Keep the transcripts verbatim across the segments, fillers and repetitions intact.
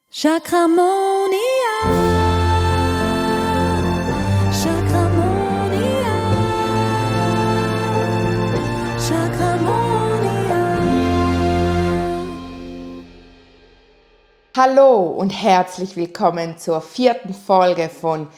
Chakramonia, Chakramonia, Chakramonia. Hallo und herzlich willkommen zur vierten Folge von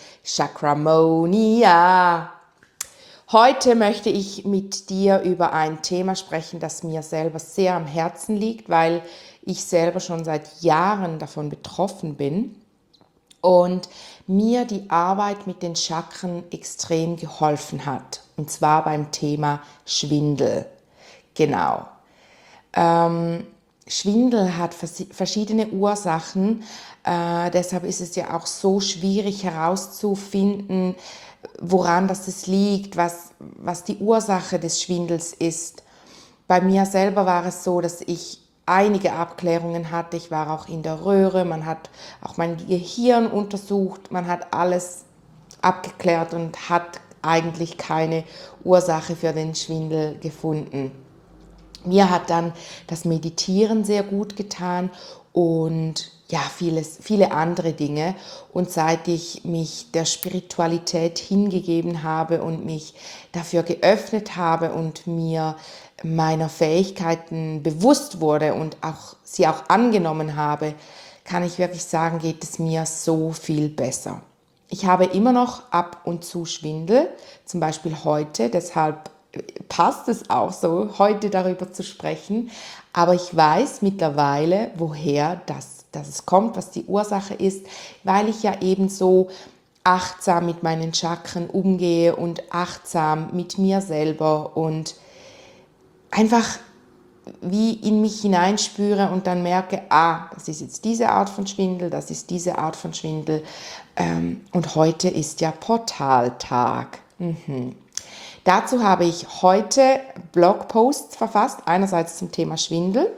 Chakramonia. Heute möchte ich mit dir über ein Thema sprechen, das mir selber sehr am Herzen liegt, weil ich selber schon seit Jahren davon betroffen bin und mir die Arbeit mit den Chakren extrem geholfen hat. Und zwar beim Thema Schwindel. Genau. Ähm, Schwindel hat verschiedene Ursachen, äh, deshalb ist es ja auch so schwierig herauszufinden, woran das es liegt, was, was die Ursache des Schwindels ist. Bei mir selber war es so, dass ich einige Abklärungen hatte. Ich war auch in der Röhre, man hat auch mein Gehirn untersucht, man hat alles abgeklärt und hat eigentlich keine Ursache für den Schwindel gefunden. Mir hat dann das Meditieren sehr gut getan und ja, vieles, viele andere Dinge. Und seit ich mich der Spiritualität hingegeben habe und mich dafür geöffnet habe und mir meiner Fähigkeiten bewusst wurde und auch sie auch angenommen habe, kann ich wirklich sagen, geht es mir so viel besser. Ich habe immer noch ab und zu Schwindel, zum Beispiel heute, deshalb passt es auch so, heute darüber zu sprechen. Aber ich weiß mittlerweile, woher das, dass es kommt, was die Ursache ist, weil ich ja eben so achtsam mit meinen Chakren umgehe und achtsam mit mir selber und einfach wie in mich hineinspüre und dann merke, ah, das ist jetzt diese Art von Schwindel, das ist diese Art von Schwindel. Ähm, und heute ist ja Portaltag. Mhm. Dazu habe ich heute Blogposts verfasst, einerseits zum Thema Schwindel,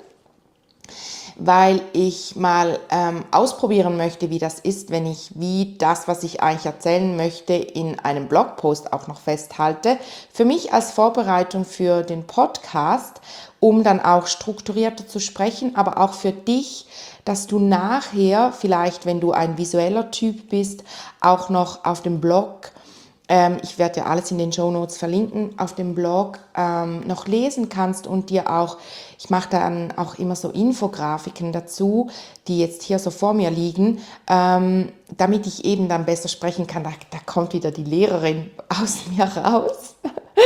weil ich mal ähm, ausprobieren möchte, wie das ist, wenn ich wie das, was ich eigentlich erzählen möchte, in einem Blogpost auch noch festhalte. Für mich als Vorbereitung für den Podcast, um dann auch strukturierter zu sprechen, aber auch für dich, dass du nachher, vielleicht wenn du ein visueller Typ bist, auch noch auf dem Blog, ähm, ich werde ja alles in den Shownotes verlinken, auf dem Blog ähm, noch lesen kannst und dir auch, ich mache dann auch immer so Infografiken dazu, die jetzt hier so vor mir liegen, ähm, damit ich eben dann besser sprechen kann. Da, da kommt wieder die Lehrerin aus mir raus.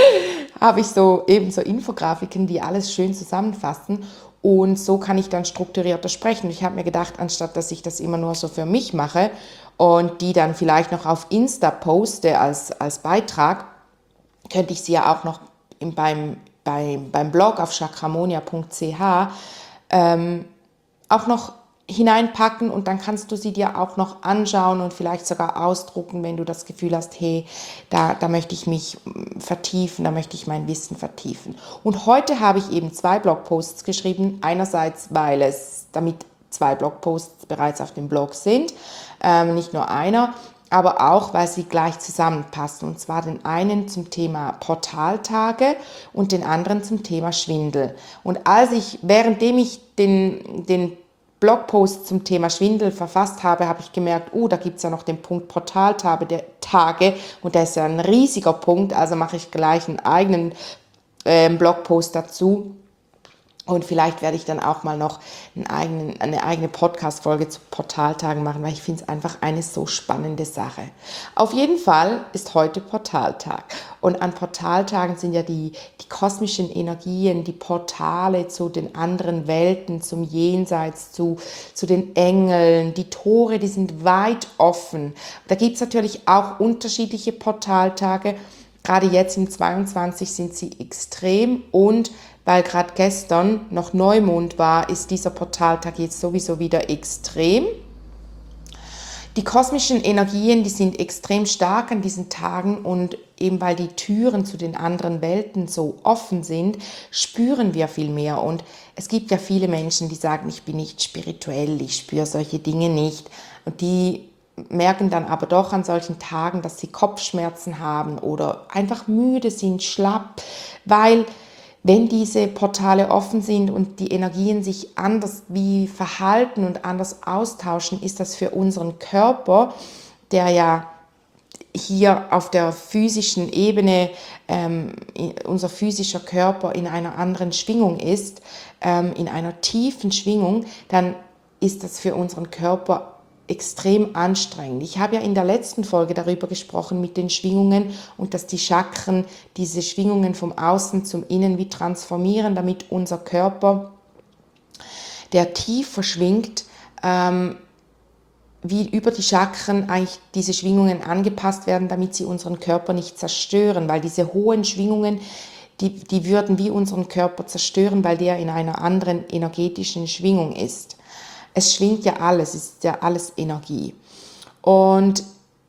Habe ich so eben so Infografiken, die alles schön zusammenfassen. Und so kann ich dann strukturierter sprechen. Ich habe mir gedacht, anstatt dass ich das immer nur so für mich mache und die dann vielleicht noch auf Insta poste als, als Beitrag, könnte ich sie ja auch noch im, beim, beim, beim Blog auf chakramonia punkt c h ähm, auch noch hineinpacken und dann kannst du sie dir auch noch anschauen und vielleicht sogar ausdrucken, wenn du das Gefühl hast, hey, da, da möchte ich mich vertiefen, da möchte ich mein Wissen vertiefen. Und heute habe ich eben zwei Blogposts geschrieben, einerseits, weil es, damit zwei Blogposts bereits auf dem Blog sind, ähm, nicht nur einer, aber auch, weil sie gleich zusammenpassen. Und zwar den einen zum Thema Portaltage und den anderen zum Thema Schwindel. Und als ich, währenddem ich den, den Blogpost zum Thema Schwindel verfasst habe, habe ich gemerkt, oh, da gibt es ja noch den Punkt Portaltage der Tage und der ist ja ein riesiger Punkt, also mache ich gleich einen eigenen äh, Blogpost dazu. Und vielleicht werde ich dann auch mal noch einen eigenen, eine eigene Podcast-Folge zu Portaltagen machen, weil ich finde es einfach eine so spannende Sache. Auf jeden Fall ist heute Portaltag. Und an Portaltagen sind ja die, die kosmischen Energien, die Portale zu den anderen Welten, zum Jenseits, zu, zu den Engeln. Die Tore, die sind weit offen. Da gibt es natürlich auch unterschiedliche Portaltage. Gerade jetzt im zweiundzwanzig sind sie extrem und weil gerade gestern noch Neumond war, ist dieser Portaltag jetzt sowieso wieder extrem. Die kosmischen Energien, die sind extrem stark an diesen Tagen und eben weil die Türen zu den anderen Welten so offen sind, spüren wir viel mehr. Und es gibt ja viele Menschen, die sagen, ich bin nicht spirituell, ich spüre solche Dinge nicht. Und die merken dann aber doch an solchen Tagen, dass sie Kopfschmerzen haben oder einfach müde sind, schlapp, weil wenn diese Portale offen sind und die Energien sich anders wie verhalten und anders austauschen, ist das für unseren Körper, der ja hier auf der physischen Ebene, ähm, unser physischer Körper in einer anderen Schwingung ist, ähm, in einer tiefen Schwingung, dann ist das für unseren Körper extrem anstrengend. Ich habe ja in der letzten Folge darüber gesprochen mit den Schwingungen und dass die Chakren diese Schwingungen vom Außen zum Innen wie transformieren, damit unser Körper, der tiefer schwingt, ähm, wie über die Chakren eigentlich diese Schwingungen angepasst werden, damit sie unseren Körper nicht zerstören, weil diese hohen Schwingungen, die, die würden wie unseren Körper zerstören, weil der in einer anderen energetischen Schwingung ist. Es schwingt ja alles, es ist ja alles Energie. Und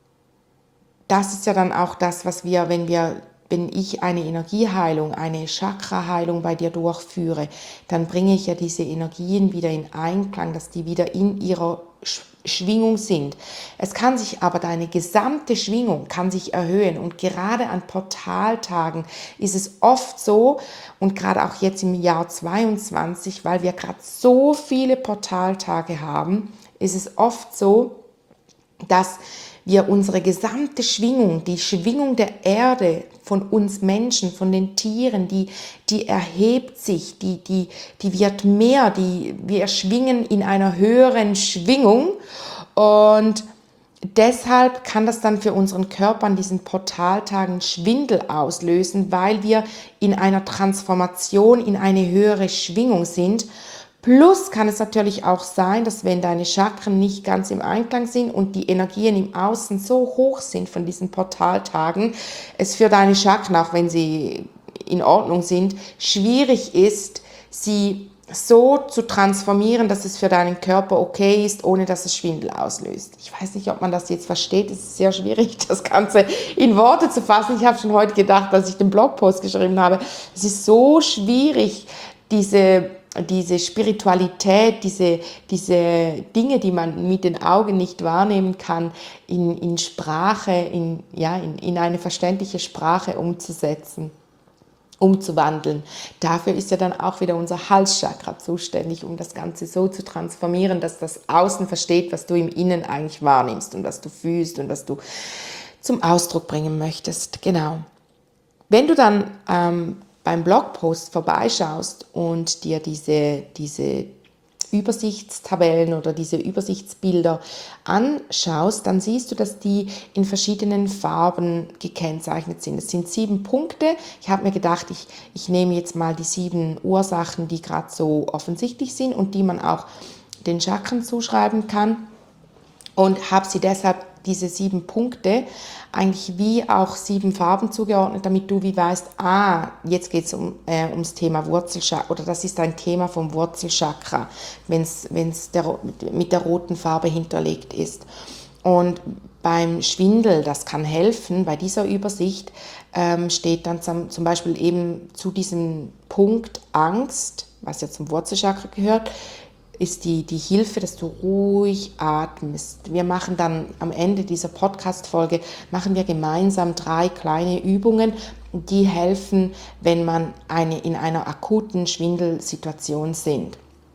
das ist ja dann auch das, was wir, wenn wir, wenn ich eine Energieheilung, eine Chakraheilung bei dir durchführe, dann bringe ich ja diese Energien wieder in Einklang, dass die wieder in ihrer Schwingung sind. Es kann sich aber, deine gesamte Schwingung kann sich erhöhen und gerade an Portaltagen ist es oft so und gerade auch jetzt im Jahr zweiundzwanzig, weil wir gerade so viele Portaltage haben, ist es oft so, dass wir unsere gesamte Schwingung, die Schwingung der Erde von uns Menschen, von den Tieren, die, die erhebt sich, die, die, die wird mehr, die, wir schwingen in einer höheren Schwingung und deshalb kann das dann für unseren Körper an diesen Portaltagen Schwindel auslösen, weil wir in einer Transformation in eine höhere Schwingung sind. Plus kann es natürlich auch sein, dass wenn deine Chakren nicht ganz im Einklang sind und die Energien im Außen so hoch sind von diesen Portaltagen, es für deine Chakren, auch wenn sie in Ordnung sind, schwierig ist, sie so zu transformieren, dass es für deinen Körper okay ist, ohne dass es Schwindel auslöst. Ich weiß nicht, ob man das jetzt versteht. Es ist sehr schwierig, das Ganze in Worte zu fassen. Ich habe schon heute gedacht, als ich den Blogpost geschrieben habe, es ist so schwierig, diese diese Spiritualität, diese, diese Dinge, die man mit den Augen nicht wahrnehmen kann, in, in Sprache, in, ja, in, in eine verständliche Sprache umzusetzen, umzuwandeln. Dafür ist ja dann auch wieder unser Halschakra zuständig, um das Ganze so zu transformieren, dass das Außen versteht, was du im Innen eigentlich wahrnimmst und was du fühlst und was du zum Ausdruck bringen möchtest. Genau. Wenn du dann ähm, beim Blogpost vorbeischaust und dir diese, diese Übersichtstabellen oder diese Übersichtsbilder anschaust, dann siehst du, dass die in verschiedenen Farben gekennzeichnet sind. Es sind sieben Punkte. Ich habe mir gedacht, ich, ich nehme jetzt mal die sieben Ursachen, die gerade so offensichtlich sind und die man auch den Chakren zuschreiben kann und habe sie deshalb diese sieben Punkte eigentlich wie auch sieben Farben zugeordnet, damit du wie weißt, ah, jetzt geht es um, äh, ums Thema Wurzelchakra oder das ist ein Thema vom Wurzelchakra, wenn es mit der roten Farbe hinterlegt ist. Und beim Schwindel, das kann helfen, bei dieser Übersicht ähm, steht dann zum, zum Beispiel eben zu diesem Punkt Angst, was ja zum Wurzelchakra gehört, ist die, die Hilfe, dass du ruhig atmest. Wir machen dann am Ende dieser Podcast-Folge, machen wir gemeinsam drei kleine Übungen, die helfen, wenn man eine, in einer akuten Schwindelsituation sind.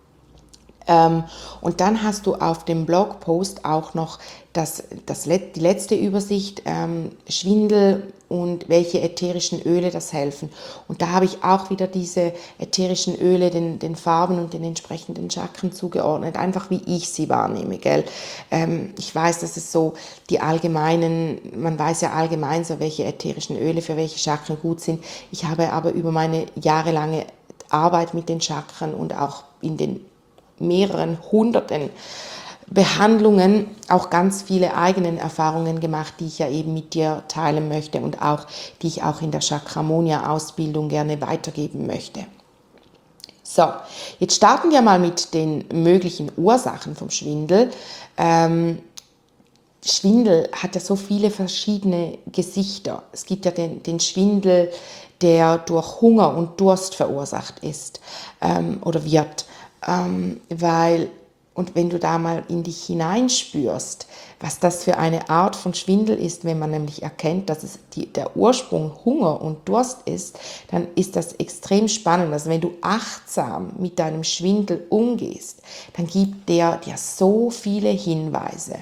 Ähm, und dann hast du auf dem Blogpost auch noch das, das, die letzte Übersicht, ähm, Schwindel und welche ätherischen Öle das helfen. Und da habe ich auch wieder diese ätherischen Öle den, den Farben und den entsprechenden Chakren zugeordnet, einfach wie ich sie wahrnehme. Gell? Ähm, ich weiß, dass es so die allgemeinen, man weiß ja allgemein so, welche ätherischen Öle für welche Chakren gut sind. Ich habe aber über meine jahrelange Arbeit mit den Chakren und auch in den mehreren hunderten Behandlungen auch ganz viele eigenen Erfahrungen gemacht, die ich ja eben mit dir teilen möchte und auch, die ich auch in der Chakramonia-Ausbildung gerne weitergeben möchte. So, jetzt starten wir mal mit den möglichen Ursachen vom Schwindel. Ähm, Schwindel hat ja so viele verschiedene Gesichter. Es gibt ja den, den Schwindel, der durch Hunger und Durst verursacht ist ähm, oder wird. Ähm, weil Und wenn du da mal in dich hineinspürst, was das für eine Art von Schwindel ist, wenn man nämlich erkennt, dass es die, der Ursprung Hunger und Durst ist, dann ist das extrem spannend. Also wenn du achtsam mit deinem Schwindel umgehst, dann gibt der dir so viele Hinweise.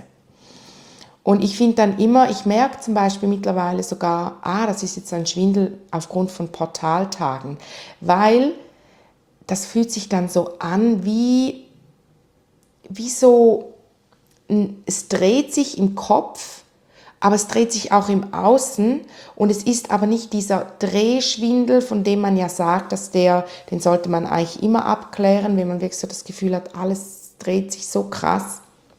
Und ich finde dann immer, ich merke zum Beispiel mittlerweile sogar, ah, das ist jetzt ein Schwindel aufgrund von Portaltagen, weil das fühlt sich dann so an wie wie so, es dreht sich im Kopf, aber es dreht sich auch im Außen und es ist aber nicht dieser Drehschwindel, von dem man ja sagt, dass der, den sollte man eigentlich immer abklären, wenn man wirklich so das Gefühl hat, alles dreht sich so krass.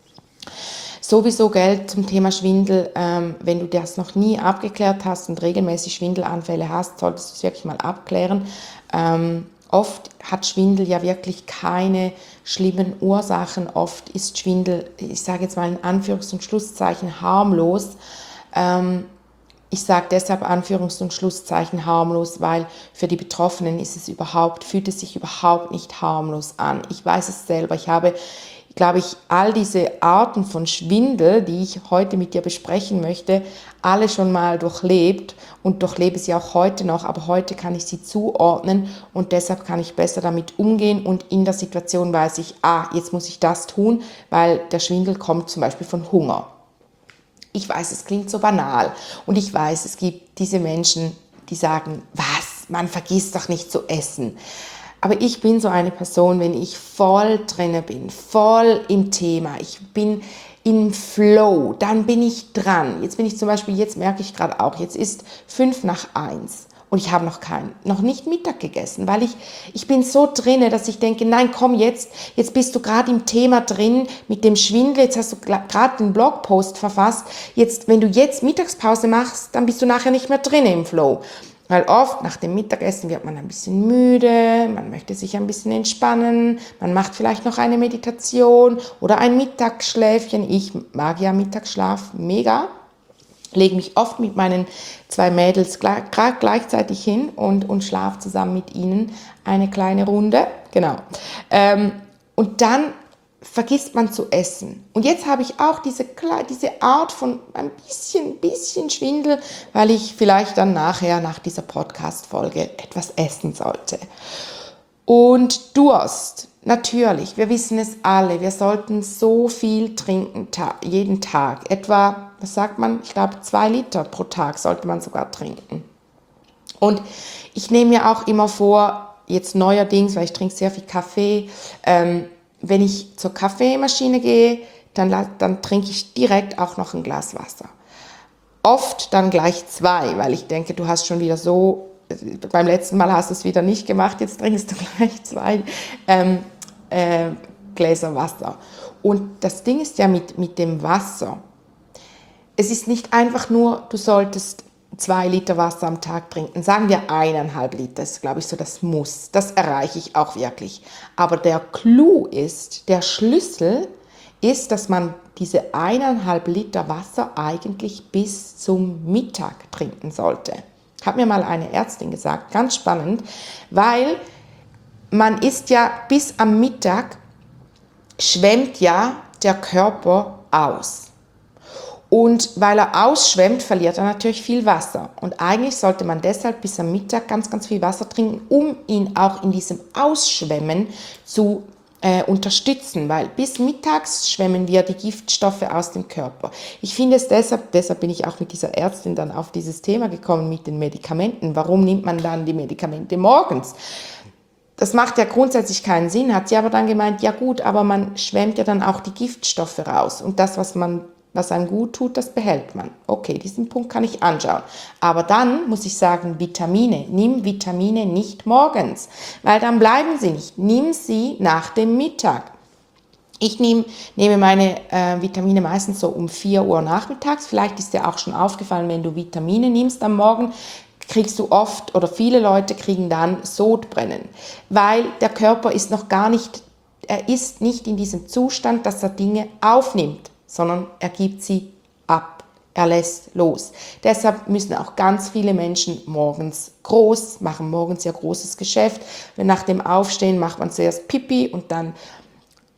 Sowieso, gell, zum Thema Schwindel, ähm, wenn du das noch nie abgeklärt hast und regelmäßig Schwindelanfälle hast, solltest du es wirklich mal abklären. Ähm, Oft hat Schwindel ja wirklich keine schlimmen Ursachen. Oft ist Schwindel, ich sage jetzt mal in Anführungs- und Schlusszeichen, harmlos. Ähm, ich sage deshalb Anführungs- und Schlusszeichen harmlos, weil für die Betroffenen ist es überhaupt, fühlt es sich überhaupt nicht harmlos an. Ich weiß es selber. Ich habe, glaube ich, all diese Arten von Schwindel, die ich heute mit dir besprechen möchte, alle schon mal durchlebt und durchlebe sie auch heute noch, aber heute kann ich sie zuordnen und deshalb kann ich besser damit umgehen und in der Situation weiß ich, ah, jetzt muss ich das tun, weil der Schwindel kommt zum Beispiel von Hunger. Ich weiß, es klingt so banal und ich weiß, es gibt diese Menschen, die sagen, was, man vergisst doch nicht zu essen. Aber ich bin so eine Person, wenn ich voll drinne bin, voll im Thema, ich bin im Flow, dann bin ich dran. Jetzt bin ich zum Beispiel, jetzt merke ich gerade auch, jetzt ist fünf nach eins und ich habe noch kein, noch nicht Mittag gegessen, weil ich, ich bin so drinne, dass ich denke, nein, komm jetzt, jetzt bist du gerade im Thema drin mit dem Schwindel, jetzt hast du gerade den Blogpost verfasst, jetzt, wenn du jetzt Mittagspause machst, dann bist du nachher nicht mehr drinne im Flow. Weil oft nach dem Mittagessen wird man ein bisschen müde, man möchte sich ein bisschen entspannen, man macht vielleicht noch eine Meditation oder ein Mittagsschläfchen. Ich mag ja Mittagsschlaf mega, lege mich oft mit meinen zwei Mädels gerade gleichzeitig hin und, und schlafe zusammen mit ihnen eine kleine Runde. Genau. Ähm, und dann vergisst man zu essen. Und jetzt habe ich auch diese, diese Art von ein bisschen, bisschen Schwindel, weil ich vielleicht dann nachher, nach dieser Podcast-Folge, etwas essen sollte. Und Durst, natürlich, wir wissen es alle, wir sollten so viel trinken, ta- jeden Tag. Etwa, was sagt man, ich glaube zwei Liter pro Tag sollte man sogar trinken. Und ich nehme mir auch immer vor, jetzt neuerdings, weil ich trinke sehr viel Kaffee, ähm, wenn ich zur Kaffeemaschine gehe, dann, dann trinke ich direkt auch noch ein Glas Wasser. Oft dann gleich zwei, weil ich denke, du hast schon wieder so, beim letzten Mal hast du es wieder nicht gemacht, jetzt trinkst du gleich zwei ähm, äh, Gläser Wasser. Und das Ding ist ja mit, mit dem Wasser, es ist nicht einfach nur, du solltest zwei Liter Wasser am Tag trinken. Sagen wir eineinhalb Liter, ist, glaube ich, so das Muss. Das erreiche ich auch wirklich. Aber der Clou ist, der Schlüssel ist, dass man diese eineinhalb Liter Wasser eigentlich bis zum Mittag trinken sollte. Hat mir mal eine Ärztin gesagt, ganz spannend, weil man ist ja bis am Mittag, schwemmt ja der Körper aus. Und weil er ausschwemmt, verliert er natürlich viel Wasser. Und eigentlich sollte man deshalb bis am Mittag ganz, ganz viel Wasser trinken, um ihn auch in diesem Ausschwemmen zu äh, unterstützen. Weil bis mittags schwemmen wir die Giftstoffe aus dem Körper. Ich finde es deshalb, deshalb bin ich auch mit dieser Ärztin dann auf dieses Thema gekommen mit den Medikamenten. Warum nimmt man dann die Medikamente morgens? Das macht ja grundsätzlich keinen Sinn, hat sie aber dann gemeint, ja gut, aber man schwemmt ja dann auch die Giftstoffe raus. Und das, was man Was einem gut tut, das behält man. Okay, diesen Punkt kann ich anschauen. Aber dann muss ich sagen, Vitamine. Nimm Vitamine nicht morgens, weil dann bleiben sie nicht. Nimm sie nach dem Mittag. Ich nehm, nehme meine äh, Vitamine meistens so um vier Uhr nachmittags. Vielleicht ist dir auch schon aufgefallen, wenn du Vitamine nimmst am Morgen, kriegst du oft oder viele Leute kriegen dann Sodbrennen, weil der Körper ist noch gar nicht, er ist nicht in diesem Zustand, dass er Dinge aufnimmt, sondern er gibt sie ab, er lässt los. Deshalb müssen auch ganz viele Menschen morgens groß, machen morgens ihr großes Geschäft. Wenn nach dem Aufstehen macht man zuerst Pipi und dann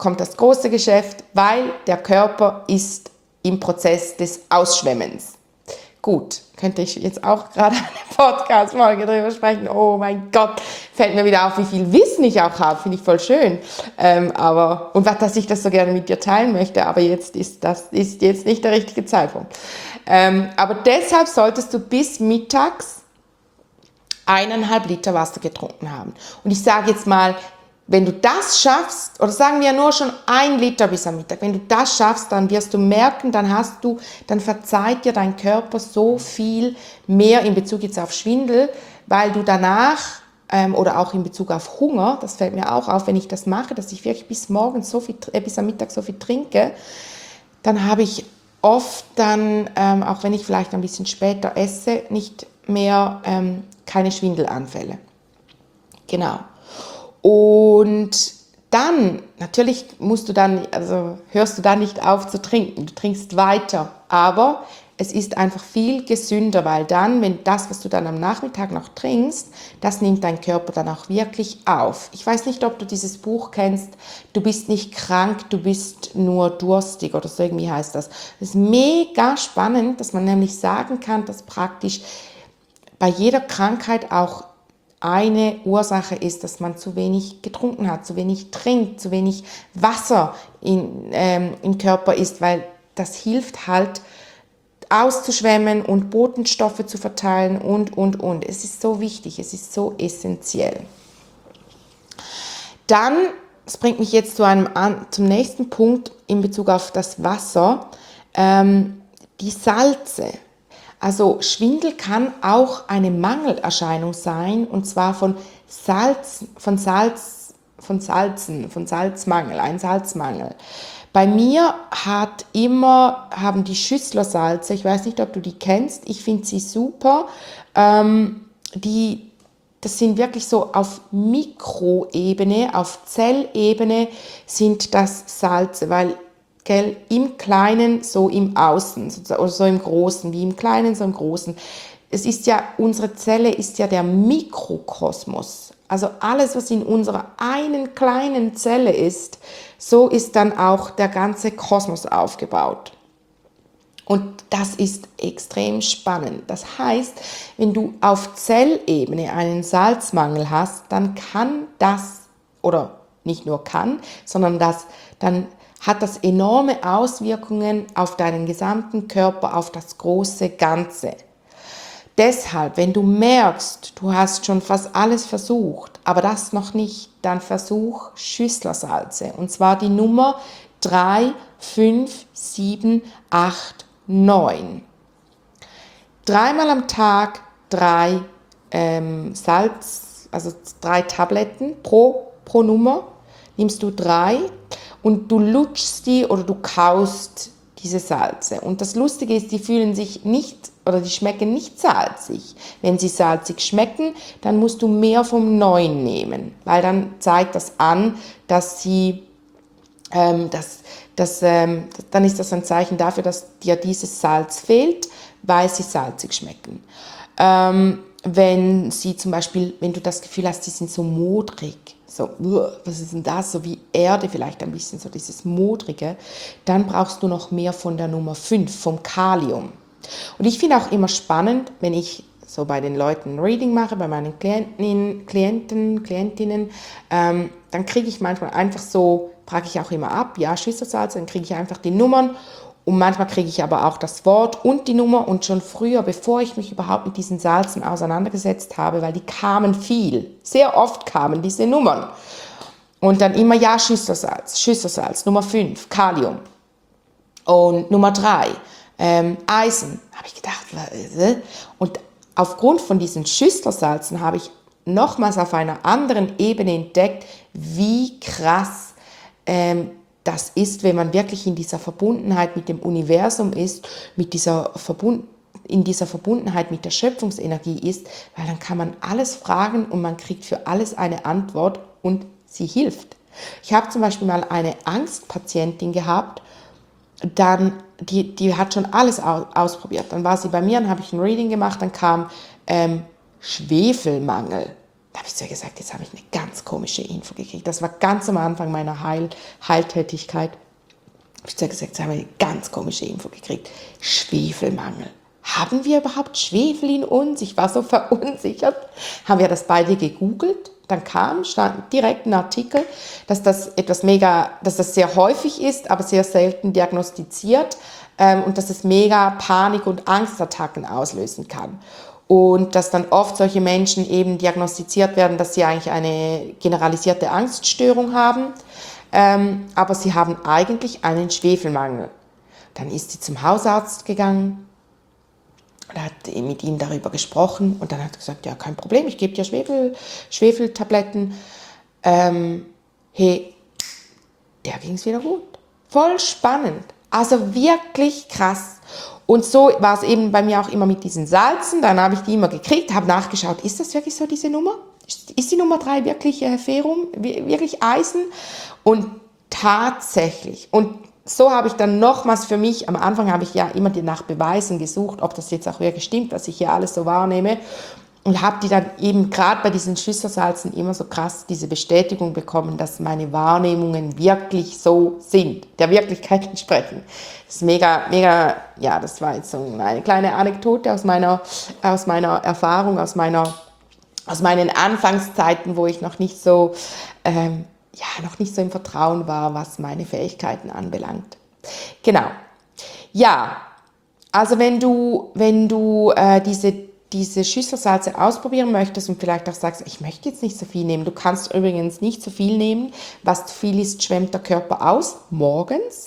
kommt das große Geschäft, weil der Körper ist im Prozess des Ausschwemmens. Gut, könnte ich jetzt auch gerade eine Podcast-Folge darüber sprechen. Oh mein Gott, fällt mir wieder auf, wie viel Wissen ich auch habe. Finde ich voll schön. Ähm, aber, und was, dass ich das so gerne mit dir teilen möchte. Aber jetzt ist das ist jetzt nicht der richtige Zeitpunkt. Ähm, aber deshalb solltest du bis mittags eineinhalb Liter Wasser getrunken haben. Und ich sage jetzt mal, wenn du das schaffst, oder sagen wir nur schon ein Liter bis am Mittag, wenn du das schaffst, dann wirst du merken, dann hast du, dann verzeiht dir dein Körper so viel mehr in Bezug jetzt auf Schwindel, weil du danach, ähm, oder auch in Bezug auf Hunger, das fällt mir auch auf, wenn ich das mache, dass ich wirklich bis morgens so viel, äh, bis am Mittag so viel trinke, dann habe ich oft dann, ähm, auch wenn ich vielleicht ein bisschen später esse, nicht mehr, ähm, keine Schwindelanfälle. Genau. Und dann, natürlich musst du dann, also hörst du dann nicht auf zu trinken, du trinkst weiter, aber es ist einfach viel gesünder, weil dann, wenn das, was du dann am Nachmittag noch trinkst, das nimmt dein Körper dann auch wirklich auf. Ich weiß nicht, ob du dieses Buch kennst, Du bist nicht krank, du bist nur durstig oder so irgendwie heißt das. Das ist mega spannend, dass man nämlich sagen kann, dass praktisch bei jeder Krankheit auch eine Ursache ist, dass man zu wenig getrunken hat, zu wenig trinkt, zu wenig Wasser in, ähm, im Körper ist, weil das hilft halt auszuschwemmen und Botenstoffe zu verteilen und, und, und. Es ist so wichtig, es ist so essentiell. Dann, das bringt mich jetzt zu einem, zum nächsten Punkt in Bezug auf das Wasser, ähm, die Salze. Also Schwindel kann auch eine Mangelerscheinung sein, und zwar von Salz, von Salz, von Salzen, von Salzmangel, ein Salzmangel. Bei mir hat immer, haben die Schüsslersalze, ich weiß nicht, ob du die kennst, ich finde sie super, ähm, die, das sind wirklich so auf Mikroebene, auf Zellebene sind das Salze, weil Gell, im Kleinen, so im Außen, oder so im Großen, wie im Kleinen, so im Großen. Es ist ja, unsere Zelle ist ja der Mikrokosmos. Also alles, was in unserer einen kleinen Zelle ist, so ist dann auch der ganze Kosmos aufgebaut. Und das ist extrem spannend. Das heißt, wenn du auf Zellebene einen Salzmangel hast, dann kann das, oder nicht nur kann, sondern das, dann hat das enorme Auswirkungen auf deinen gesamten Körper, auf das große Ganze. Deshalb, wenn du merkst, du hast schon fast alles versucht, aber das noch nicht, dann versuch Schüsslersalze. Und zwar die Nummer drei, fünf, sieben, acht, neun. Dreimal am Tag drei ähm, Salz, also drei Tabletten pro, pro Nummer, nimmst du drei. Und du lutschst die oder du kaust diese Salze. Und das Lustige ist, die fühlen sich nicht oder die schmecken nicht salzig. Wenn sie salzig schmecken, dann musst du mehr vom Neuen nehmen, weil dann zeigt das an, dass sie, ähm, dass, dass, ähm, dann ist das ein Zeichen dafür, dass dir dieses Salz fehlt, weil sie salzig schmecken. Ähm, wenn sie zum Beispiel, wenn du das Gefühl hast, sie sind so modrig, so, was ist denn das, so wie Erde vielleicht ein bisschen, so dieses Modrige, dann brauchst du noch mehr von der Nummer fünf, vom Kalium. Und ich finde auch immer spannend, wenn ich so bei den Leuten ein Reading mache, bei meinen Klienten, Klienten Klientinnen, ähm, dann kriege ich manchmal einfach so, frage ich auch immer ab, ja, Schüsslersalze, dann kriege ich einfach die Nummern. Und manchmal kriege ich aber auch das Wort und die Nummer, und schon früher, bevor ich mich überhaupt mit diesen Salzen auseinandergesetzt habe, weil die kamen viel, sehr oft kamen diese Nummern. Und dann immer, ja, Schüsslersalz, Schüsslersalz, Nummer fünf, Kalium. Und Nummer drei, ähm, Eisen. Habe ich gedacht, was? Und aufgrund von diesen Schüsslersalzen habe ich nochmals auf einer anderen Ebene entdeckt, wie krass ähm, das ist, wenn man wirklich in dieser Verbundenheit mit dem Universum ist, mit dieser Verbund in dieser Verbundenheit mit der Schöpfungsenergie ist, weil dann kann man alles fragen und man kriegt für alles eine Antwort und sie hilft. Ich habe zum Beispiel mal eine Angstpatientin gehabt, dann, die, die hat schon alles ausprobiert. Dann war sie bei mir, dann habe ich ein Reading gemacht, dann kam ähm, Schwefelmangel. Da habe ich zu ihr gesagt, jetzt habe ich eine ganz komische Info gekriegt. Das war ganz am Anfang meiner Heil Heiltätigkeit. Habe ich zu ihr gesagt, jetzt habe ich eine ganz komische Info gekriegt. Schwefelmangel. Haben wir überhaupt Schwefel in uns? Ich war so verunsichert. Haben wir das beide gegoogelt? Dann kam, stand direkt ein Artikel, dass das etwas mega, dass das sehr häufig ist, aber sehr selten diagnostiziert ähm, und dass es mega Panik- und Angstattacken auslösen kann. Und dass dann oft solche Menschen eben diagnostiziert werden, dass sie eigentlich eine generalisierte Angststörung haben, ähm, aber sie haben eigentlich einen Schwefelmangel. Dann ist sie zum Hausarzt gegangen, und hat mit ihm darüber gesprochen und dann hat er gesagt, ja, kein Problem, ich gebe dir Schwefel, Schwefeltabletten. Ähm, hey, der ging es wieder gut. Voll spannend. Also wirklich krass. Und so war es eben bei mir auch immer mit diesen Salzen. Dann habe ich die immer gekriegt, habe nachgeschaut, ist das wirklich so diese Nummer? Ist die Nummer drei wirklich äh, Ferrum, wirklich Eisen? Und tatsächlich. Und so habe ich dann nochmals für mich, am Anfang habe ich ja immer nach Beweisen gesucht, ob das jetzt auch wirklich stimmt, was ich hier alles so wahrnehme. Und habe die dann eben gerade bei diesen Schüsselsalzen immer so krass diese Bestätigung bekommen, dass meine Wahrnehmungen wirklich so sind, der Wirklichkeit entsprechen. Das ist mega, mega, ja, das war jetzt so eine kleine Anekdote aus meiner, aus meiner Erfahrung, aus meiner, aus meinen Anfangszeiten, wo ich noch nicht so, ähm, ja, noch nicht so im Vertrauen war, was meine Fähigkeiten anbelangt. Genau. Ja, also wenn du, wenn du äh, diese, diese Schüsselsalze ausprobieren möchtest und vielleicht auch sagst, ich möchte jetzt nicht so viel nehmen, du kannst übrigens nicht so viel nehmen, was zu viel ist, schwemmt der Körper aus, morgens.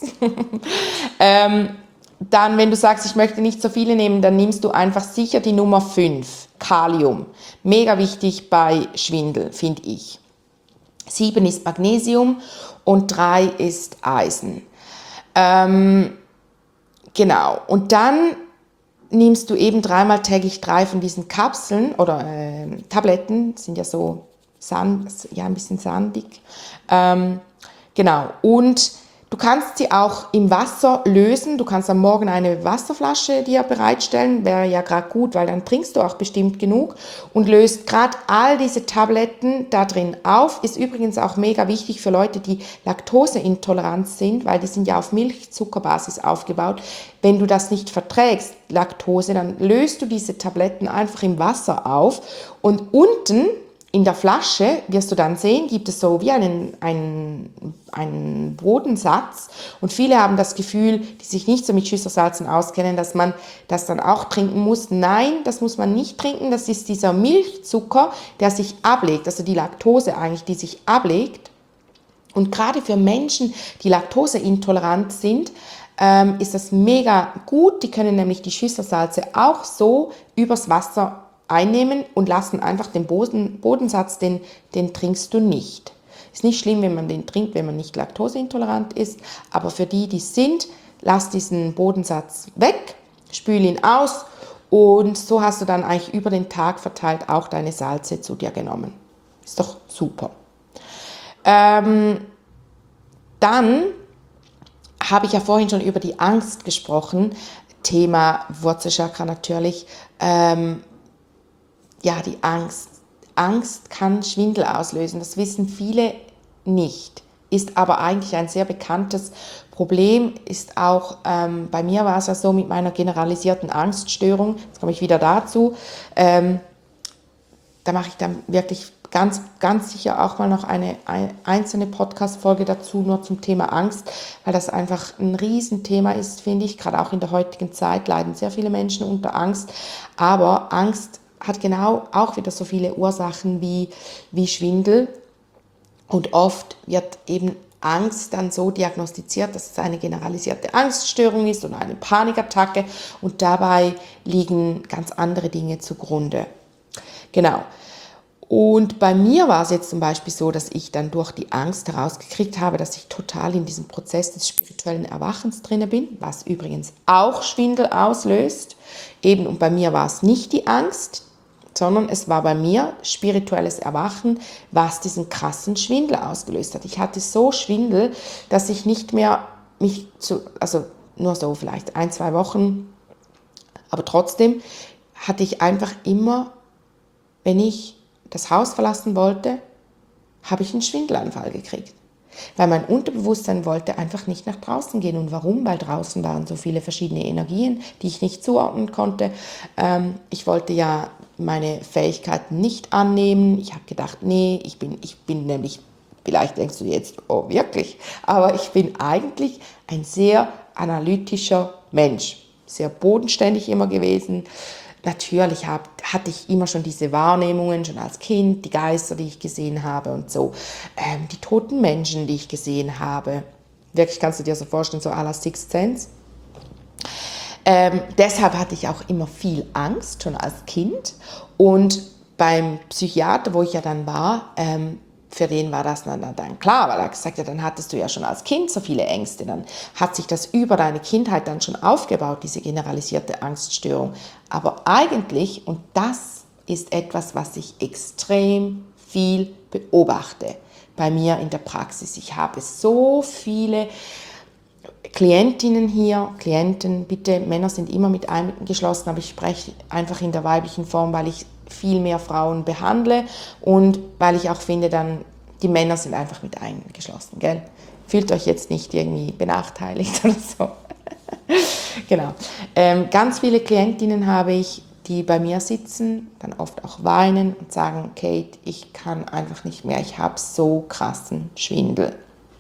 ähm, dann, wenn du sagst, ich möchte nicht so viele nehmen, dann nimmst du einfach sicher die Nummer fünf, Kalium. Mega wichtig bei Schwindel, finde ich. Sieben ist Magnesium und drei ist Eisen. Ähm, genau. Und dann nimmst du eben dreimal täglich drei von diesen Kapseln oder äh, Tabletten, sind ja so sand, ja, ein bisschen sandig. Ähm, genau. Und du kannst sie auch im Wasser lösen. Du kannst am Morgen eine Wasserflasche dir bereitstellen, wäre ja gerade gut, weil dann trinkst du auch bestimmt genug und löst gerade all diese Tabletten da drin auf. Ist übrigens auch mega wichtig für Leute, die laktoseintolerant sind, weil die sind ja auf Milchzuckerbasis aufgebaut. Wenn du das nicht verträgst, Laktose, dann löst du diese Tabletten einfach im Wasser auf und unten in der Flasche, wirst du dann sehen, gibt es so wie einen, einen, einen Bodensatz und viele haben das Gefühl, die sich nicht so mit Schüsselsalzen auskennen, dass man das dann auch trinken muss. Nein, das muss man nicht trinken, das ist dieser Milchzucker, der sich ablegt, also die Laktose eigentlich, die sich ablegt. Und gerade für Menschen, die laktoseintolerant sind, ähm, ist das mega gut. Die können nämlich die Schüsselsalze auch so übers Wasser einnehmen und lassen einfach den Boden, Bodensatz, den, den trinkst du nicht. Ist nicht schlimm, wenn man den trinkt, wenn man nicht laktoseintolerant ist, aber für die, die sind, lass diesen Bodensatz weg, spül ihn aus und so hast du dann eigentlich über den Tag verteilt auch deine Salze zu dir genommen. Ist doch super. Ähm, dann habe ich ja vorhin schon über die Angst gesprochen, Thema Wurzelchakra natürlich. Ähm, ja, die Angst. Angst kann Schwindel auslösen, das wissen viele nicht, ist aber eigentlich ein sehr bekanntes Problem, ist auch, ähm, bei mir war es ja so mit meiner generalisierten Angststörung, jetzt komme ich wieder dazu, ähm, da mache ich dann wirklich ganz, ganz sicher auch mal noch eine, eine einzelne Podcast-Folge dazu, nur zum Thema Angst, weil das einfach ein Riesenthema ist, finde ich, gerade auch in der heutigen Zeit leiden sehr viele Menschen unter Angst, aber Angst hat genau auch wieder so viele Ursachen wie, wie Schwindel und oft wird eben Angst dann so diagnostiziert, dass es eine generalisierte Angststörung ist oder eine Panikattacke und dabei liegen ganz andere Dinge zugrunde. Genau. Und bei mir war es jetzt zum Beispiel so, dass ich dann durch die Angst herausgekriegt habe, dass ich total in diesem Prozess des spirituellen Erwachens drinne bin, was übrigens auch Schwindel auslöst. Eben, und bei mir war es nicht die Angst, sondern es war bei mir spirituelles Erwachen, was diesen krassen Schwindel ausgelöst hat. Ich hatte so Schwindel, dass ich nicht mehr mich zu, also nur so vielleicht ein, zwei Wochen, aber trotzdem hatte ich einfach immer, wenn ich das Haus verlassen wollte, habe ich einen Schwindelanfall gekriegt. Weil mein Unterbewusstsein wollte einfach nicht nach draußen gehen. Und warum? Weil draußen waren so viele verschiedene Energien, die ich nicht zuordnen konnte. Ähm, ich wollte ja meine Fähigkeiten nicht annehmen. Ich habe gedacht, nee, ich bin, ich bin nämlich, vielleicht denkst du jetzt, oh wirklich, aber ich bin eigentlich ein sehr analytischer Mensch. Sehr bodenständig immer gewesen. Natürlich hab, hatte ich immer schon diese Wahrnehmungen, schon als Kind, die Geister, die ich gesehen habe und so, ähm, die toten Menschen, die ich gesehen habe. Wirklich kannst du dir so vorstellen, so à la Sixth Sense. Ähm, deshalb hatte ich auch immer viel Angst, schon als Kind. Und beim Psychiater, wo ich ja dann war, ähm, für den war das dann, dann klar, weil er gesagt hat, dann hattest du ja schon als Kind so viele Ängste, dann hat sich das über deine Kindheit dann schon aufgebaut, diese generalisierte Angststörung. Aber eigentlich, und das ist etwas, was ich extrem viel beobachte bei mir in der Praxis, ich habe so viele Klientinnen hier, Klienten, bitte, Männer sind immer mit eingeschlossen, aber ich spreche einfach in der weiblichen Form, weil ich viel mehr Frauen behandle und weil ich auch finde, dann die Männer sind einfach mit eingeschlossen, gell? Fühlt euch jetzt nicht irgendwie benachteiligt oder so. Genau. Ähm, ganz viele Klientinnen habe ich, die bei mir sitzen, dann oft auch weinen und sagen, Kate, ich kann einfach nicht mehr, ich habe so krassen Schwindel.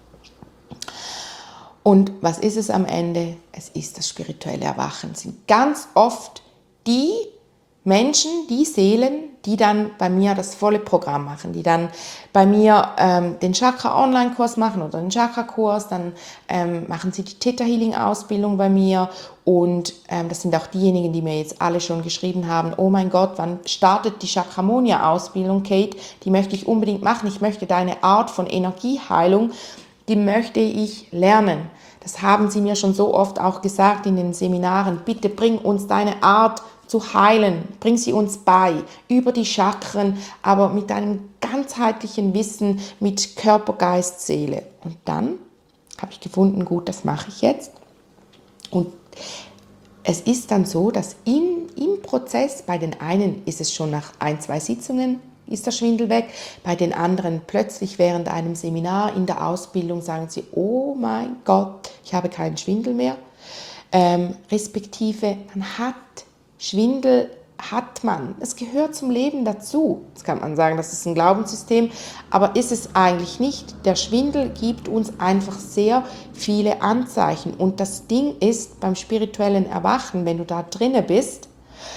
Und was ist es am Ende? Es ist das spirituelle Erwachen. Es sind ganz oft die Menschen, die Seelen, die dann bei mir das volle Programm machen, die dann bei mir ähm, den Chakra-Online-Kurs machen oder den Chakra-Kurs, dann ähm, machen sie die Theta-Healing-Ausbildung bei mir und ähm, das sind auch diejenigen, die mir jetzt alle schon geschrieben haben, oh mein Gott, wann startet die Chakramonia-Ausbildung, Kate? Die möchte ich unbedingt machen, ich möchte deine Art von Energieheilung, die möchte ich lernen. Das haben sie mir schon so oft auch gesagt in den Seminaren, bitte bring uns deine Art zu heilen, bring sie uns bei, über die Chakren, aber mit einem ganzheitlichen Wissen, mit Körper, Geist, Seele. Und dann habe ich gefunden, gut, das mache ich jetzt. Und es ist dann so, dass im, im Prozess, bei den einen ist es schon nach ein, zwei Sitzungen, ist der Schwindel weg, bei den anderen plötzlich während einem Seminar in der Ausbildung sagen sie, oh mein Gott, ich habe keinen Schwindel mehr. Ähm, respektive, man hat Schwindel hat man. Es gehört zum Leben dazu. Jetzt kann man sagen, das ist ein Glaubenssystem, aber ist es eigentlich nicht. Der Schwindel gibt uns einfach sehr viele Anzeichen. Und das Ding ist, beim spirituellen Erwachen, wenn du da drinne bist,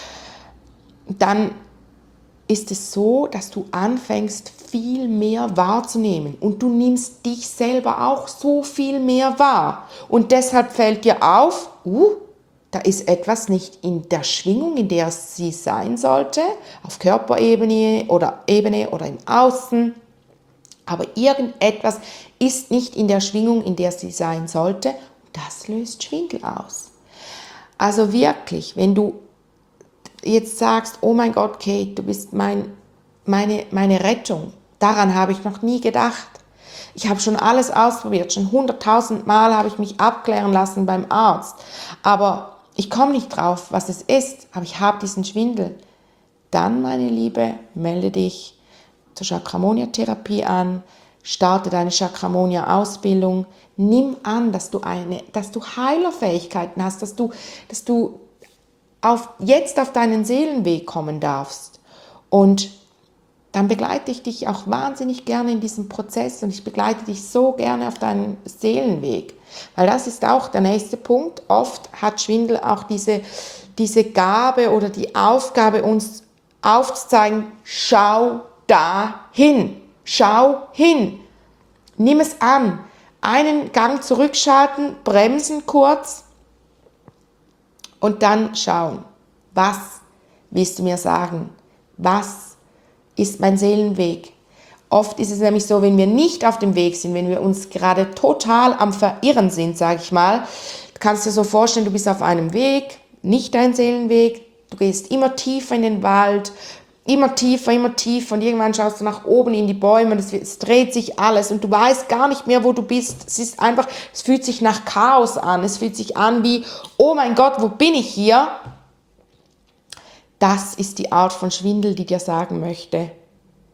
dann ist es so, dass du anfängst, viel mehr wahrzunehmen. Und du nimmst dich selber auch so viel mehr wahr. Und deshalb fällt dir auf, uh, da ist etwas nicht in der Schwingung, in der sie sein sollte, auf Körperebene oder Ebene oder im Außen. Aber irgendetwas ist nicht in der Schwingung, in der sie sein sollte. Das löst Schwindel aus. Also wirklich, wenn du jetzt sagst, oh mein Gott, Kate, du bist mein, meine, meine Rettung. Daran habe ich noch nie gedacht. Ich habe schon alles ausprobiert, schon hunderttausend Mal habe ich mich abklären lassen beim Arzt. Aber ich komme nicht drauf, was es ist, aber ich habe diesen Schwindel. Dann, meine Liebe, melde dich zur Chakramonia-Therapie an, starte deine Chakramonia-Ausbildung, nimm an, dass du, eine, dass du Heilerfähigkeiten hast, dass du, dass du auf, jetzt auf deinen Seelenweg kommen darfst. Und dann begleite ich dich auch wahnsinnig gerne in diesem Prozess und ich begleite dich so gerne auf deinen Seelenweg. Weil das ist auch der nächste Punkt. Oft hat Schwindel auch diese, diese Gabe oder die Aufgabe, uns aufzuzeigen, schau da hin, schau hin, nimm es an, einen Gang zurückschalten, bremsen kurz und dann schauen, was willst du mir sagen, was ist mein Seelenweg. Oft ist es nämlich so, wenn wir nicht auf dem Weg sind, wenn wir uns gerade total am Verirren sind, sage ich mal, du kannst dir so vorstellen, du bist auf einem Weg, nicht dein Seelenweg, du gehst immer tiefer in den Wald, immer tiefer, immer tiefer und irgendwann schaust du nach oben in die Bäume und es, es dreht sich alles und du weißt gar nicht mehr, wo du bist. Es ist einfach, es fühlt sich nach Chaos an, es fühlt sich an wie, oh mein Gott, wo bin ich hier? Das ist die Art von Schwindel, die dir sagen möchte,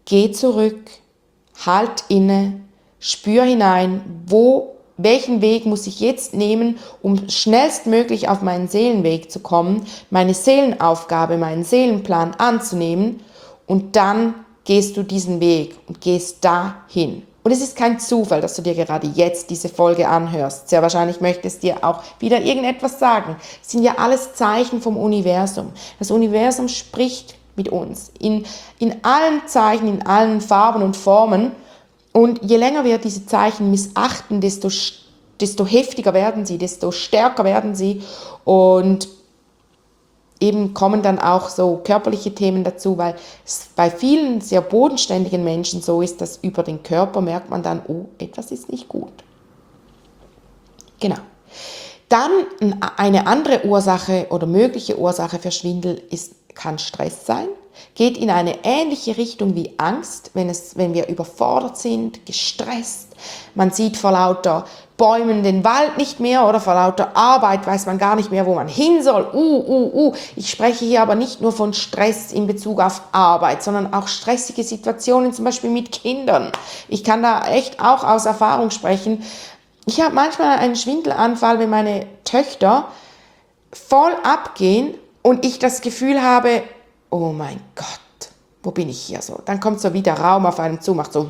geh zurück, halt inne, spür hinein, wo, welchen Weg muss ich jetzt nehmen, um schnellstmöglich auf meinen Seelenweg zu kommen, meine Seelenaufgabe, meinen Seelenplan anzunehmen, und dann gehst du diesen Weg und gehst dahin. Und es ist kein Zufall, dass du dir gerade jetzt diese Folge anhörst. Sehr wahrscheinlich möchtest du dir auch wieder irgendetwas sagen. Es sind ja alles Zeichen vom Universum. Das Universum spricht mit uns in, in allen Zeichen, in allen Farben und Formen. Und je länger wir diese Zeichen missachten, desto, desto heftiger werden sie, desto stärker werden sie. Und eben kommen dann auch so körperliche Themen dazu, weil es bei vielen sehr bodenständigen Menschen so ist, dass über den Körper merkt man dann, oh, etwas ist nicht gut. Genau. Dann eine andere Ursache oder mögliche Ursache für Schwindel ist, kann Stress sein. Geht in eine ähnliche Richtung wie Angst, wenn, es, wenn wir überfordert sind, gestresst. Man sieht vor lauter Bäumen den Wald nicht mehr oder vor lauter Arbeit weiß man gar nicht mehr, wo man hin soll. Uh, uh, uh. Ich spreche hier aber nicht nur von Stress in Bezug auf Arbeit, sondern auch stressige Situationen, zum Beispiel mit Kindern. Ich kann da echt auch aus Erfahrung sprechen. Ich habe manchmal einen Schwindelanfall, wenn meine Töchter voll abgehen und ich das Gefühl habe, oh mein Gott, wo bin ich hier so? Dann kommt so wie der Raum auf einem zu, macht so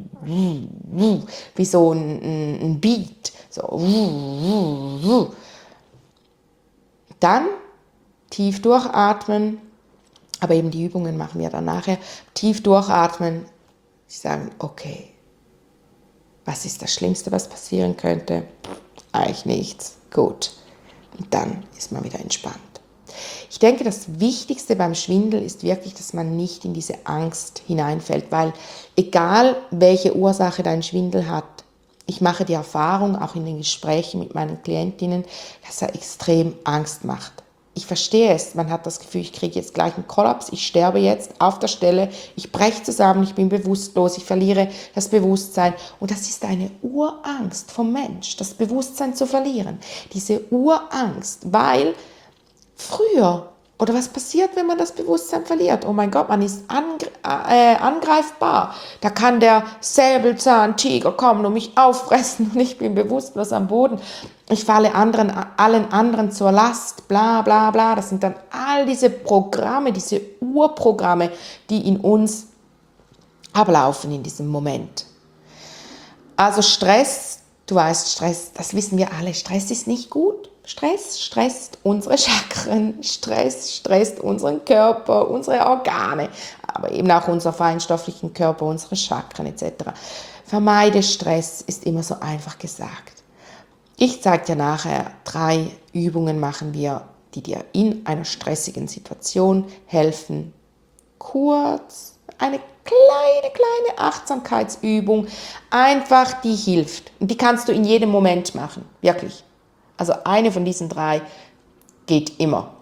wie so ein, ein Beat. So. Dann tief durchatmen, aber eben die Übungen machen wir dann nachher. Tief durchatmen, sagen, okay, was ist das Schlimmste, was passieren könnte? Eigentlich nichts. Gut. Und dann ist man wieder entspannt. Ich denke, das Wichtigste beim Schwindel ist wirklich, dass man nicht in diese Angst hineinfällt, weil egal welche Ursache dein Schwindel hat, ich mache die Erfahrung, auch in den Gesprächen mit meinen Klientinnen, dass er extrem Angst macht. Ich verstehe es, man hat das Gefühl, ich kriege jetzt gleich einen Kollaps, ich sterbe jetzt auf der Stelle, ich breche zusammen, ich bin bewusstlos, ich verliere das Bewusstsein. Und das ist eine Urangst vom Mensch, das Bewusstsein zu verlieren. Diese Urangst, weil früher, oder was passiert, wenn man das Bewusstsein verliert? Oh mein Gott, man ist angr- äh, angreifbar. Da kann der Säbelzahntiger kommen und mich auffressen und ich bin bewusstlos am Boden. Ich falle anderen, allen anderen zur Last, bla bla bla. Das sind dann all diese Programme, diese Urprogramme, die in uns ablaufen in diesem Moment. Also Stress, du weißt, Stress, das wissen wir alle, Stress ist nicht gut. Stress stresst unsere Chakren, Stress stresst unseren Körper, unsere Organe, aber eben auch unseren feinstofflichen Körper, unsere Chakren et cetera. Vermeide Stress, ist immer so einfach gesagt. Ich zeige dir nachher, drei Übungen machen wir, die dir in einer stressigen Situation helfen. Kurz, eine kleine, kleine Achtsamkeitsübung, einfach die hilft. Und die kannst du in jedem Moment machen, wirklich. Also eine von diesen drei geht immer.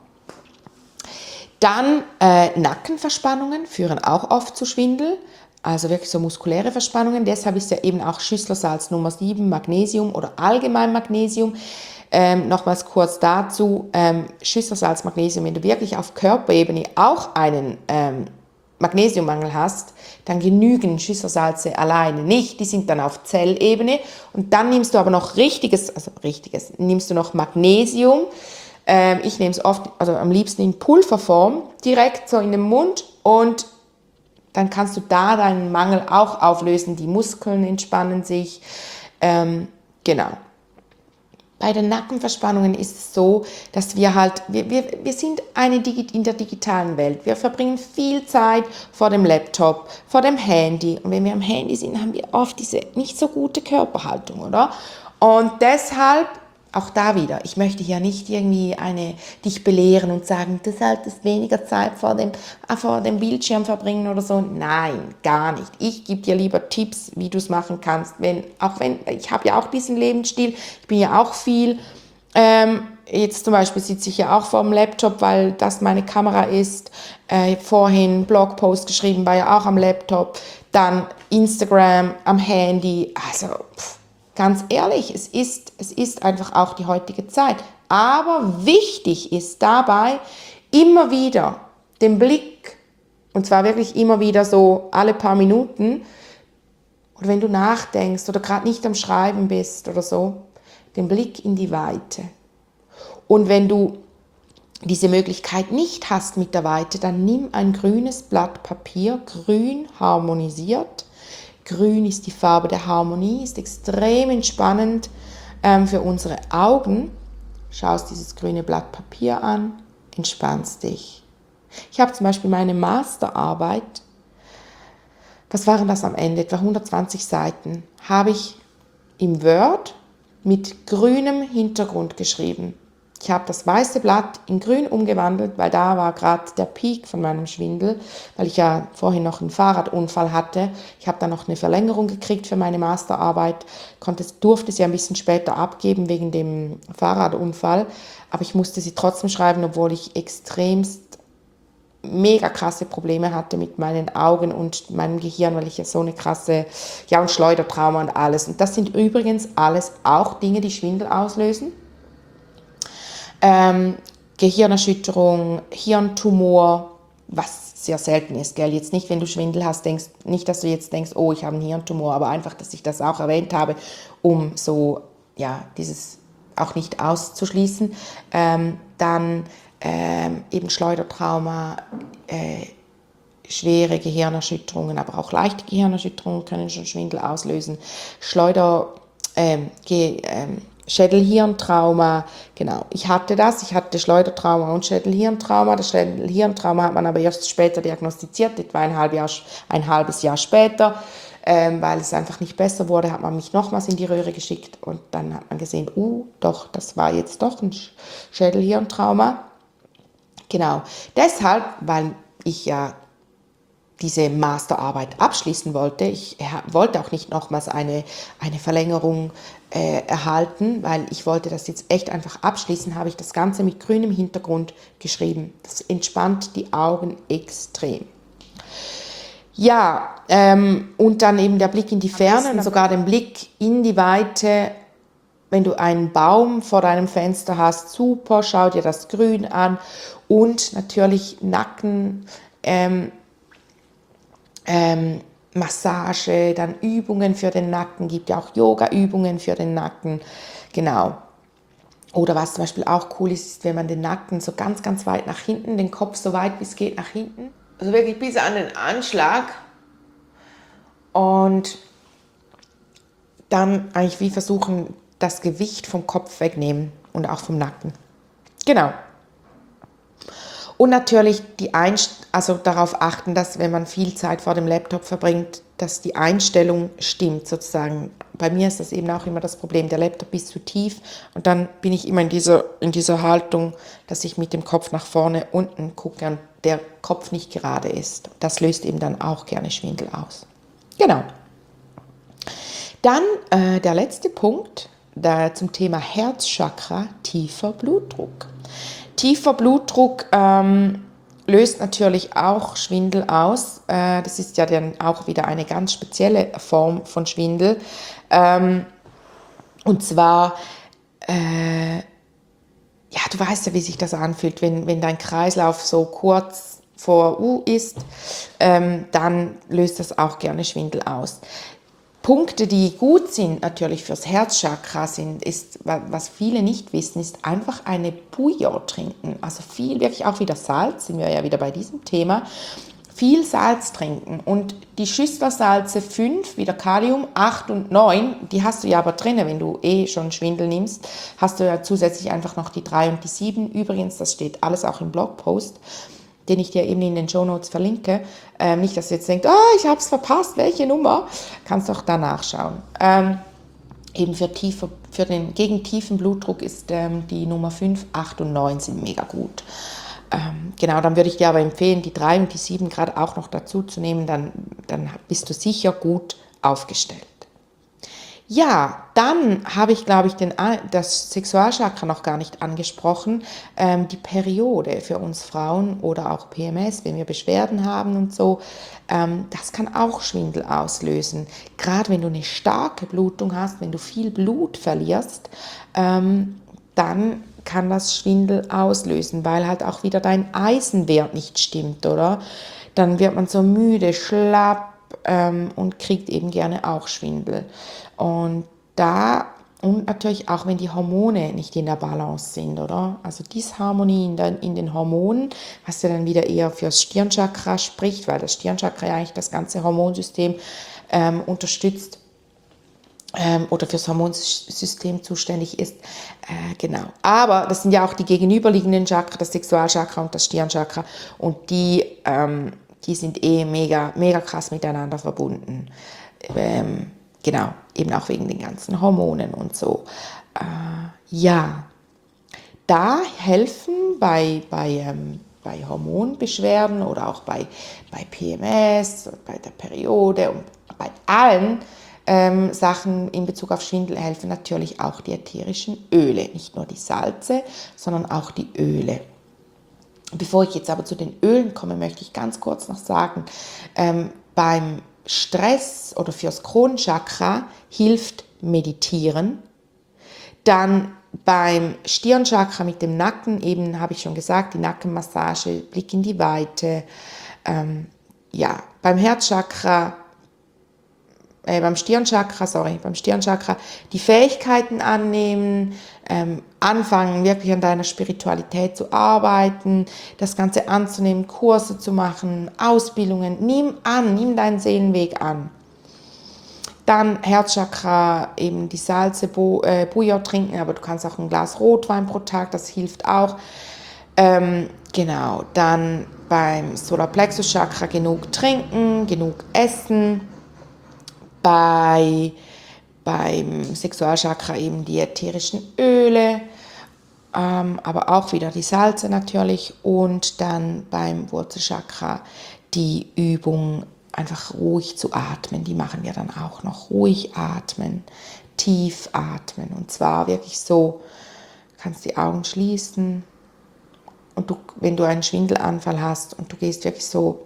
Dann äh, Nackenverspannungen führen auch oft zu Schwindel, also wirklich so muskuläre Verspannungen. Deshalb ist ja eben auch Schüsslersalz Nummer sieben, Magnesium oder allgemein Magnesium. Ähm, nochmals kurz dazu, ähm, Schüsslersalz, Magnesium, wenn du wirklich auf Körperebene auch einen ähm, Magnesiummangel hast, dann genügen Schüsslersalze alleine nicht, die sind dann auf Zellebene und dann nimmst du aber noch richtiges, also richtiges, nimmst du noch Magnesium, ähm, ich nehme es oft, also am liebsten in Pulverform, direkt so in den Mund und dann kannst du da deinen Mangel auch auflösen, die Muskeln entspannen sich, ähm, genau. Bei den Nackenverspannungen ist es so, dass wir halt, wir, wir, wir sind eine in der digitalen Welt. Wir verbringen viel Zeit vor dem Laptop, vor dem Handy. Und wenn wir am Handy sind, haben wir oft diese nicht so gute Körperhaltung, oder? Und deshalb, auch da wieder, ich möchte hier nicht irgendwie eine, dich belehren und sagen, du solltest weniger Zeit vor dem, vor dem Bildschirm verbringen oder so. Nein, gar nicht. Ich gebe dir lieber Tipps, wie du es machen kannst. Wenn, auch wenn, ich habe ja auch diesen Lebensstil, ich bin ja auch viel, ähm, jetzt zum Beispiel sitze ich ja auch vor dem Laptop, weil das meine Kamera ist. Äh, vorhin Blogpost geschrieben, war ja auch am Laptop. Dann Instagram am Handy. Also, pff. Ganz ehrlich, es ist, es ist einfach auch die heutige Zeit. Aber wichtig ist dabei, immer wieder den Blick Und zwar wirklich immer wieder so alle paar Minuten. Oder wenn du nachdenkst oder gerade nicht am Schreiben bist oder so, den Blick in die Weite. Und wenn du diese Möglichkeit nicht hast mit der Weite, dann nimm ein grünes Blatt Papier, grün harmonisiert. Grün ist die Farbe der Harmonie, ist extrem entspannend ähm, für unsere Augen. Schaust dieses grüne Blatt Papier an, entspannst dich. Ich habe zum Beispiel meine Masterarbeit, was waren das am Ende, etwa hundertzwanzig Seiten, habe ich im Word mit grünem Hintergrund geschrieben. Ich habe das weiße Blatt in grün umgewandelt, weil da war gerade der Peak von meinem Schwindel, weil ich ja vorhin noch einen Fahrradunfall hatte. Ich habe dann noch eine Verlängerung gekriegt für meine Masterarbeit, konnte, durfte sie ein bisschen später abgeben wegen dem Fahrradunfall, aber ich musste sie trotzdem schreiben, obwohl ich extremst mega krasse Probleme hatte mit meinen Augen und meinem Gehirn, weil ich ja so eine krasse, ja, und Schleudertrauma und alles. Und das sind übrigens alles auch Dinge, die Schwindel auslösen. Ähm, Gehirnerschütterung, Hirntumor, was sehr selten ist, gell? Jetzt nicht, wenn du Schwindel hast, denkst, nicht, dass du jetzt denkst, oh, ich habe einen Hirntumor, aber einfach, dass ich das auch erwähnt habe, um so, ja, dieses auch nicht auszuschließen. Ähm, dann ähm, eben Schleudertrauma, äh, schwere Gehirnerschütterungen, aber auch leichte Gehirnerschütterungen können schon Schwindel auslösen. Schleuder, ähm, Ge, ähm, Schädelhirntrauma, genau, ich hatte das, ich hatte Schleudertrauma und Schädelhirntrauma. Das Schädelhirntrauma hat man aber erst später diagnostiziert, etwa ein, halb Jahr, ein halbes Jahr später, ähm, weil es einfach nicht besser wurde, hat man mich nochmals in die Röhre geschickt und dann hat man gesehen, uh, doch, das war jetzt doch ein Schädelhirntrauma. Genau, deshalb, weil ich ja diese Masterarbeit abschließen wollte. Ich wollte auch nicht nochmals eine, eine Verlängerung äh, erhalten, weil ich wollte das jetzt echt einfach abschließen, habe ich das Ganze mit grünem Hintergrund geschrieben. Das entspannt die Augen extrem. Ja, ähm, und dann eben der Blick in die Ferne und sogar den Blick in die Weite. Wenn du einen Baum vor deinem Fenster hast, super, schau dir das Grün an und natürlich Nacken, ähm, Ähm, Massage, dann Übungen für den Nacken, gibt ja auch Yoga-Übungen für den Nacken, genau. Oder was zum Beispiel auch cool ist, ist, wenn man den Nacken so ganz, ganz weit nach hinten, den Kopf so weit wie es geht nach hinten, also wirklich bis an den Anschlag und dann eigentlich wie versuchen, das Gewicht vom Kopf wegnehmen und auch vom Nacken. Genau. Und natürlich die Einst- also darauf achten, dass wenn man viel Zeit vor dem Laptop verbringt, dass die Einstellung stimmt sozusagen. Bei mir ist das eben auch immer das Problem, der Laptop ist zu tief und dann bin ich immer in dieser, in dieser Haltung, dass ich mit dem Kopf nach vorne unten gucke und der Kopf nicht gerade ist. Das löst eben dann auch gerne Schwindel aus. Genau. Dann äh, der letzte Punkt da zum Thema Herzchakra, tiefer Blutdruck. Tiefer Blutdruck ähm, löst natürlich auch Schwindel aus. Äh, das ist ja dann auch wieder eine ganz spezielle Form von Schwindel. Ähm, und zwar, äh, ja, du weißt ja, wie sich das anfühlt, wenn, wenn dein Kreislauf so kurz vor U ist, ähm, dann löst das auch gerne Schwindel aus. Punkte, die gut sind natürlich fürs Herzchakra sind, ist, was viele nicht wissen, ist einfach eine Bouillon trinken. Also viel, wirklich auch wieder Salz, sind wir ja wieder bei diesem Thema. Viel Salz trinken und die Schüsslersalze fünf, wieder Kalium, acht und neun, die hast du ja aber drin, wenn du eh schon Schwindel nimmst, hast du ja zusätzlich einfach noch die drei und die sieben. Übrigens, das steht alles auch im Blogpost, den ich dir eben in den Shownotes verlinke. Ähm, nicht, dass du jetzt denkst, oh, ich habe es verpasst, welche Nummer? Kannst doch da nachschauen. Ähm, eben für, tiefer, für den gegen tiefen Blutdruck ist ähm, die Nummer fünf, acht und neun sind mega gut. Ähm, genau, dann würde ich dir aber empfehlen, die drei und die sieben gerade auch noch dazu zu nehmen, dann, dann bist du sicher gut aufgestellt. Ja, dann habe ich, glaube ich, den, das Sexualchakra noch gar nicht angesprochen. Ähm, die Periode für uns Frauen oder auch P M S, wenn wir Beschwerden haben und so, ähm, das kann auch Schwindel auslösen. Gerade wenn du eine starke Blutung hast, wenn du viel Blut verlierst, ähm, dann kann das Schwindel auslösen, weil halt auch wieder dein Eisenwert nicht stimmt, oder? dann wird man so müde, schlapp ähm, und kriegt eben gerne auch Schwindel. Und da, und natürlich auch, wenn die Hormone nicht in der Balance sind, oder? Also Disharmonie in den, in den Hormonen, was ja dann wieder eher fürs Stirnchakra spricht, weil das Stirnchakra ja eigentlich das ganze Hormonsystem ähm, unterstützt ähm, oder fürs Hormonsystem zuständig ist. Äh, genau. Aber das sind ja auch die gegenüberliegenden Chakra, das Sexualchakra und das Stirnchakra, und die, ähm, die sind eh mega, mega krass miteinander verbunden. Ähm, Genau, eben auch wegen den ganzen Hormonen und so. Äh, ja, da helfen bei, bei, ähm, bei Hormonbeschwerden oder auch bei, bei P M S, bei der Periode und bei allen ähm, Sachen in Bezug auf Schwindel helfen natürlich auch die ätherischen Öle. Nicht nur die Salze, sondern auch die Öle. Bevor ich jetzt aber zu den Ölen komme, möchte ich ganz kurz noch sagen, ähm, beim Stress oder fürs Kronenchakra hilft Meditieren. Dann beim Stirnchakra mit dem Nacken, eben habe ich schon gesagt, die Nackenmassage, Blick in die Weite. Ähm, ja, beim Herzchakra, äh, beim Stirnchakra, sorry, beim Stirnchakra die Fähigkeiten annehmen, ähm, anfangen wirklich an deiner Spiritualität zu arbeiten, das Ganze anzunehmen, Kurse zu machen, Ausbildungen, nimm an, nimm deinen Seelenweg an. Dann Herzchakra, eben die Salze, Bo, äh, Bouillon trinken, aber du kannst auch ein Glas Rotwein pro Tag, das hilft auch. Ähm, genau, dann beim Solarplexus-Chakra genug trinken, genug essen. Bei, beim Sexualchakra eben die ätherischen Öle, ähm, aber auch wieder die Salze natürlich. Und dann beim Wurzelchakra die Übung, einfach ruhig zu atmen. Die machen wir dann auch noch. Ruhig atmen, tief atmen. Und zwar wirklich so, kannst die Augen schließen. Und du, wenn du einen Schwindelanfall hast und du gehst wirklich so,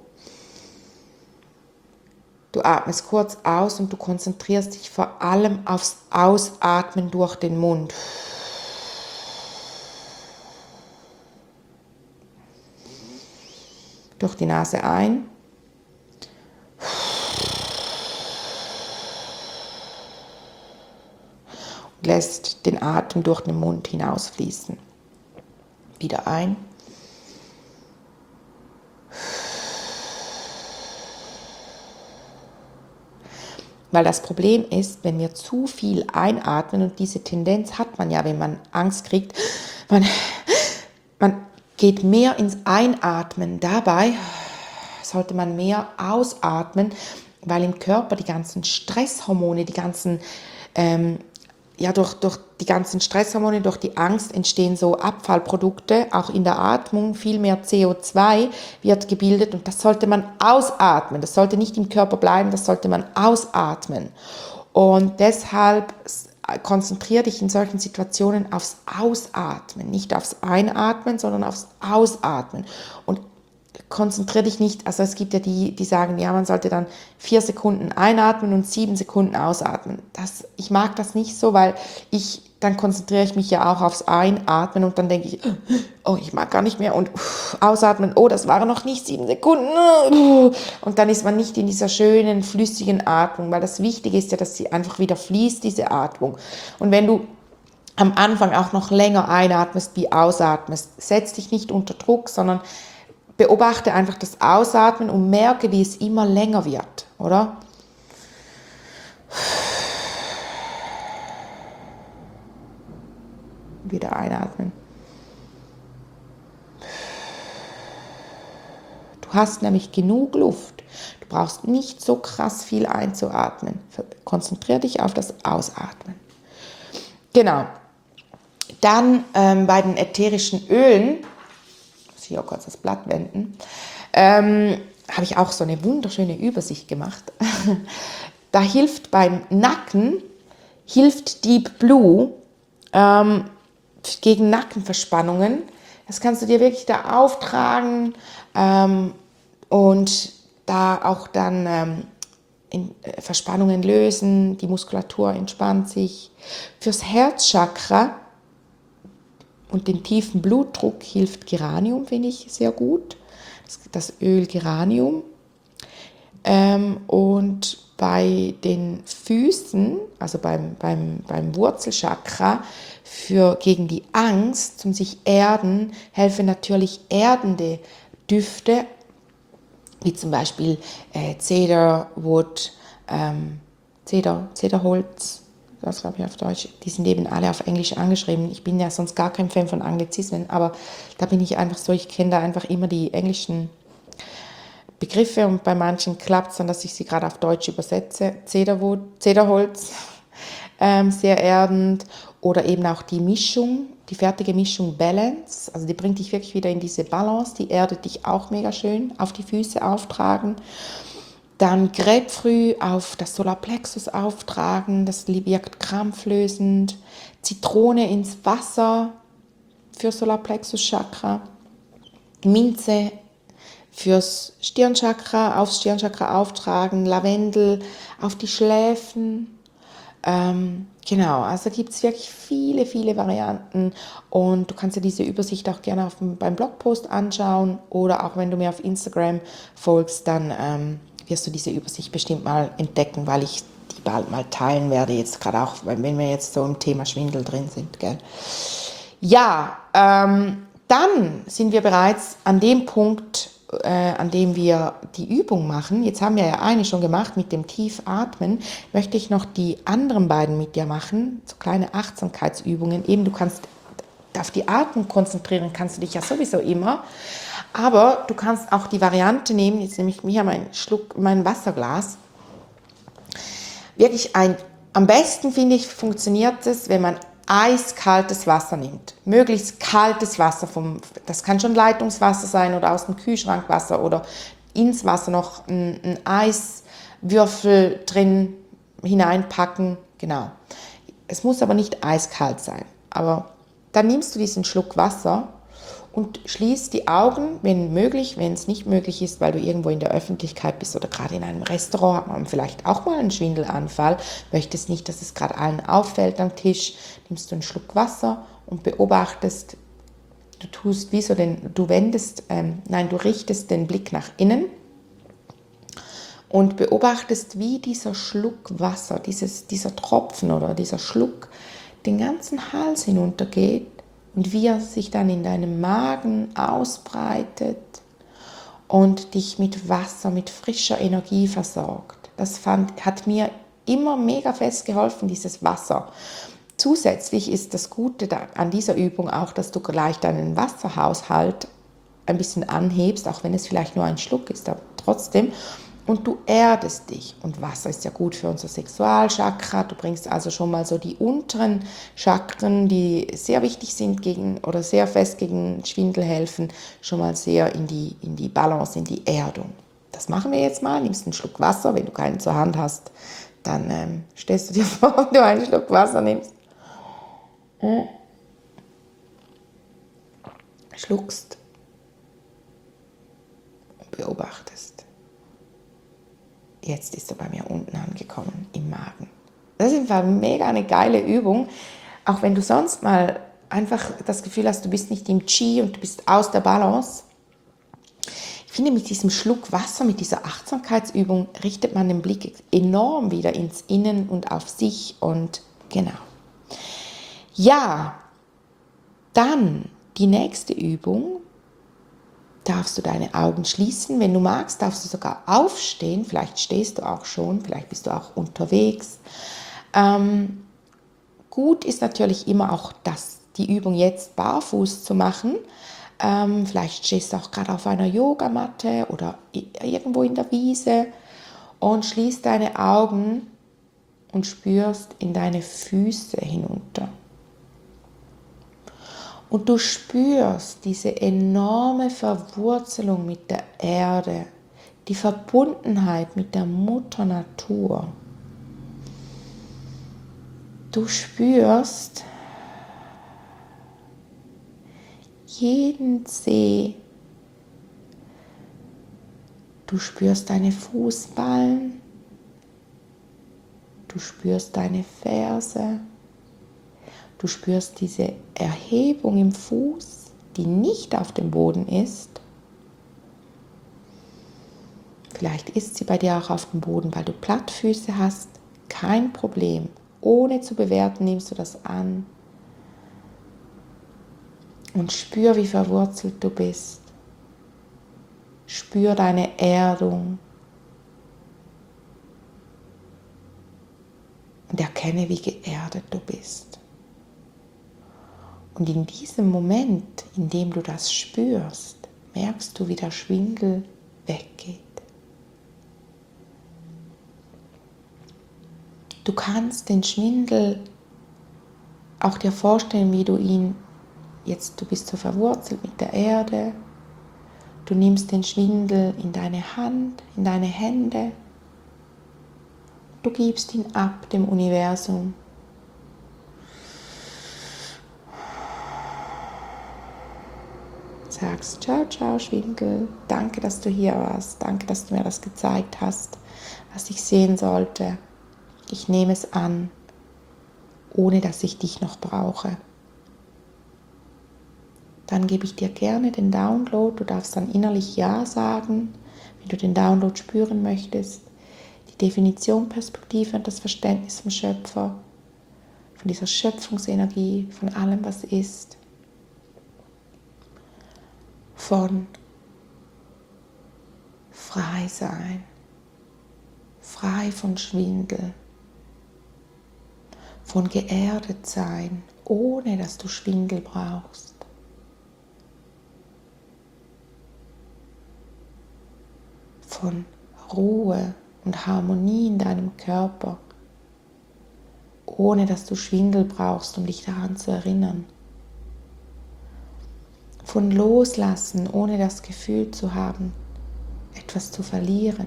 du atmest kurz aus und du konzentrierst dich vor allem aufs Ausatmen durch den Mund. Durch die Nase ein. Und lässt den Atem durch den Mund hinausfließen. Wieder ein. Weil das Problem ist, wenn wir zu viel einatmen, und diese Tendenz hat man ja, wenn man Angst kriegt, man, man geht mehr ins Einatmen. Dabei sollte man mehr ausatmen, weil im Körper die ganzen Stresshormone, die ganzen, ähm, ja, durch, durch die ganzen Stresshormone, durch die Angst entstehen so Abfallprodukte, auch in der Atmung, viel mehr C O zwei wird gebildet, und das sollte man ausatmen. Das sollte nicht im Körper bleiben, das sollte man ausatmen. Und deshalb konzentriere dich in solchen Situationen aufs Ausatmen, nicht aufs Einatmen, sondern aufs Ausatmen. Und konzentriere dich nicht, also es gibt ja die, die sagen, ja, man sollte dann vier Sekunden einatmen und sieben Sekunden ausatmen. Das, ich mag das nicht so, weil ich, dann konzentriere ich mich ja auch aufs Einatmen und dann denke ich, oh, ich mag gar nicht mehr, und uff, ausatmen, oh, das waren noch nicht sieben Sekunden. Und dann ist man nicht in dieser schönen, flüssigen Atmung, weil das Wichtige ist ja, dass sie einfach wieder fließt, diese Atmung. Und wenn du am Anfang auch noch länger einatmest wie ausatmest, setz dich nicht unter Druck, sondern beobachte einfach das Ausatmen und merke, wie es immer länger wird, oder? Wieder einatmen. Du hast nämlich genug Luft. Du brauchst nicht so krass viel einzuatmen. Konzentriere dich auf das Ausatmen. Genau. Dann ähm, bei den ätherischen Ölen, muss ich auch kurz das Blatt wenden, ähm, habe ich auch so eine wunderschöne Übersicht gemacht. Da hilft beim Nacken, hilft Deep Blue ähm, gegen Nackenverspannungen. Das kannst du dir wirklich da auftragen ähm, und da auch dann ähm, in, äh, Verspannungen lösen, die Muskulatur entspannt sich. Fürs Herzchakra und den tiefen Blutdruck hilft Geranium, finde ich sehr gut. das Öl Geranium. Ähm, und bei den Füßen, also beim, beim, beim Wurzelchakra, für, gegen die Angst, um sich erden, helfen natürlich erdende Düfte, wie zum Beispiel äh, Cedarwood, ähm, Cedar, Cederholz, das glaube ich auf Deutsch, die sind eben alle auf Englisch angeschrieben. Ich bin ja sonst gar kein Fan von Anglizismen, aber da bin ich einfach so, ich kenne da einfach immer die englischen Begriffe und bei manchen klappt es dann, dass ich sie gerade auf Deutsch übersetze. Cedarwood, Cederholz, ähm, sehr erdend, oder eben auch die Mischung, die fertige Mischung Balance, also die bringt dich wirklich wieder in diese Balance, die erdet dich auch mega schön, auf die Füße auftragen. Dann Grapefruit auf das Solarplexus auftragen, das wirkt krampflösend. Zitrone ins Wasser für Solarplexus Chakra. Minze fürs Stirnchakra, aufs Stirnchakra auftragen. Lavendel auf die Schläfen. Ähm, genau, also gibt es wirklich viele, viele Varianten und du kannst dir diese Übersicht auch gerne auf, beim Blogpost anschauen oder auch wenn du mir auf Instagram folgst, dann ähm, wirst du diese Übersicht bestimmt mal entdecken, weil ich die bald mal teilen werde, jetzt gerade auch, wenn wir jetzt so im Thema Schwindel drin sind, gell? Ja, ähm, dann sind wir bereits an dem Punkt, äh, an dem wir die Übung machen. Jetzt haben wir ja eine schon gemacht mit dem Tiefatmen. Möchte ich noch die anderen beiden mit dir machen, so kleine Achtsamkeitsübungen. Eben, du kannst auf die Atmung konzentrieren, kannst du dich ja sowieso immer. Aber du kannst auch die Variante nehmen, jetzt nehme ich mir meinen Schluck, mein Wasserglas. Wirklich ein, am besten finde ich, funktioniert es, wenn man eiskaltes Wasser nimmt. Möglichst kaltes Wasser, vom, das kann schon Leitungswasser sein oder aus dem Kühlschrankwasser oder ins Wasser noch ein, ein Eiswürfel drin hineinpacken. Genau. Es muss aber nicht eiskalt sein. Aber dann nimmst du diesen Schluck Wasser und schließt die Augen, wenn möglich, wenn es nicht möglich ist, weil du irgendwo in der Öffentlichkeit bist oder gerade in einem Restaurant, hat man vielleicht auch mal einen Schwindelanfall, möchtest nicht, dass es gerade allen auffällt am Tisch, nimmst du einen Schluck Wasser und beobachtest, du tust wie so den, du wendest, ähm, nein, du richtest den Blick nach innen und beobachtest, wie dieser Schluck Wasser, dieses, dieser Tropfen oder dieser Schluck den ganzen Hals hinuntergeht und wie er sich dann in deinem Magen ausbreitet und dich mit Wasser, mit frischer Energie versorgt. Das fand, hat mir immer mega fest geholfen, dieses Wasser. Zusätzlich ist das Gute an dieser Übung auch, dass du gleich deinen Wasserhaushalt ein bisschen anhebst, auch wenn es vielleicht nur ein Schluck ist, aber trotzdem. Und du erdest dich. Und Wasser ist ja gut für unser Sexualchakra. Du bringst also schon mal so die unteren Chakren, die sehr wichtig sind gegen oder sehr fest gegen Schwindel helfen, schon mal sehr in die, in die Balance, in die Erdung. Das machen wir jetzt mal. Nimmst einen Schluck Wasser. Wenn du keinen zur Hand hast, dann ähm, stellst du dir vor, wenn du einen Schluck Wasser nimmst. Schluckst und beobachtest. Jetzt ist er bei mir unten angekommen, im Magen. Das ist einfach mega eine geile Übung, auch wenn du sonst mal einfach das Gefühl hast, du bist nicht im Qi und du bist aus der Balance. Ich finde, mit diesem Schluck Wasser, mit dieser Achtsamkeitsübung richtet man den Blick enorm wieder ins Innen und auf sich und genau. Ja, dann die nächste Übung. Darfst du deine Augen schließen. Wenn du magst, darfst du sogar aufstehen. Vielleicht stehst du auch schon, vielleicht bist du auch unterwegs. Ähm, gut ist natürlich immer auch, das, die Übung jetzt barfuß zu machen. Ähm, vielleicht stehst du auch gerade auf einer Yogamatte oder irgendwo in der Wiese und schließt deine Augen und spürst in deine Füße hinunter. Und du spürst diese enorme Verwurzelung mit der Erde, die Verbundenheit mit der Mutter Natur. Du spürst jeden Zeh. Du spürst deine Fußballen. Du spürst deine Ferse. Du spürst diese Erhebung im Fuß, die nicht auf dem Boden ist. Vielleicht ist sie bei dir auch auf dem Boden, weil du Plattfüße hast. Kein Problem. Ohne zu bewerten nimmst du das an. Und spür, wie verwurzelt du bist. Spür deine Erdung. Und erkenne, wie geerdet du bist. Und in diesem Moment, in dem du das spürst, merkst du, wie der Schwindel weggeht. Du kannst den Schwindel auch dir vorstellen, wie du ihn, jetzt du bist so verwurzelt mit der Erde, du nimmst den Schwindel in deine Hand, in deine Hände, du gibst ihn ab dem Universum. Sagst, ciao, ciao, Schwindel, danke, dass du hier warst, danke, dass du mir das gezeigt hast, was ich sehen sollte. Ich nehme es an, ohne dass ich dich noch brauche. Dann gebe ich dir gerne den Download. Du darfst dann innerlich Ja sagen, wenn du den Download spüren möchtest. Die Definition, Perspektive und das Verständnis vom Schöpfer, von dieser Schöpfungsenergie, von allem, was ist. Von frei sein, frei von Schwindel. Von geerdet sein, ohne dass du Schwindel brauchst. Von Ruhe und Harmonie in deinem Körper, ohne dass du Schwindel brauchst, um dich daran zu erinnern. Von Loslassen, ohne das Gefühl zu haben, etwas zu verlieren.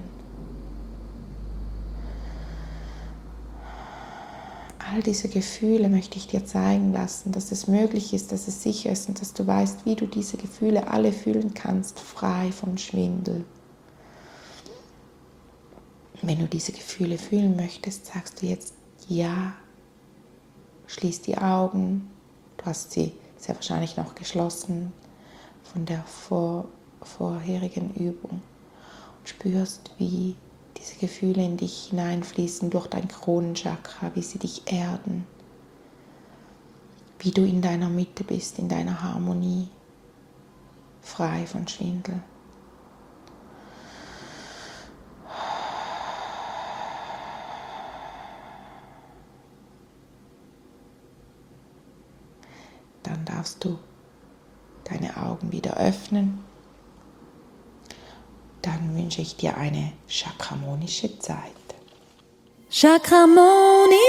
All diese Gefühle möchte ich dir zeigen lassen, dass es möglich ist, dass es sicher ist und dass du weißt, wie du diese Gefühle alle fühlen kannst, frei von Schwindel. Wenn du diese Gefühle fühlen möchtest, sagst du jetzt Ja, schließ die Augen, du hast sie sehr wahrscheinlich noch geschlossen von der vor, vorherigen Übung und spürst, wie diese Gefühle in dich hineinfließen durch dein Kronenchakra, wie sie dich erden, wie du in deiner Mitte bist, in deiner Harmonie, frei von Schwindel. Dann darfst du deine Augen wieder öffnen. Dann wünsche ich dir eine chakramonische Zeit. Chakramoni.